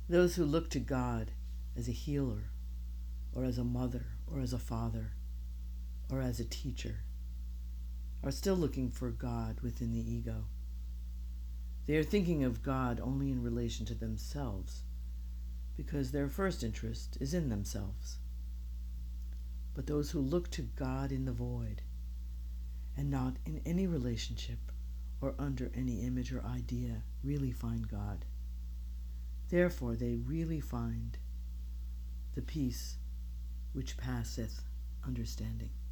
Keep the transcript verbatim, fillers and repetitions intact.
Those who look to God as a healer, or as a mother, or as a father, or as a teacher, are still looking for God within the ego. They are thinking of God only in relation to themselves, because their first interest is in themselves. But those who look to God in the void, and not in any relationship or under any image or idea, really find God. Therefore they really find the peace which passeth understanding.